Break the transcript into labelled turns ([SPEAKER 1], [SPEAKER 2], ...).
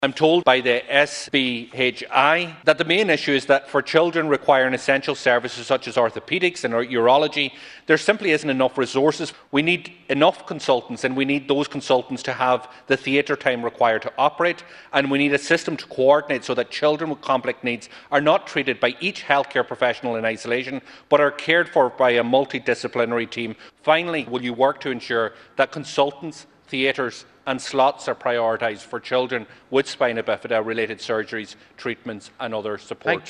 [SPEAKER 1] I'm told by the SBHI that the main issue is that for children requiring essential services such as orthopaedics and urology, there simply isn't enough resources. We need enough consultants, and we need those consultants to have the theatre time required to operate, and we need a system to coordinate so that children with complex needs are not treated by each healthcare professional in isolation, but are cared for by a multidisciplinary team. Finally, will you work to ensure that consultants, theatres and slots are prioritised for children with spina bifida related surgeries, treatments and other support?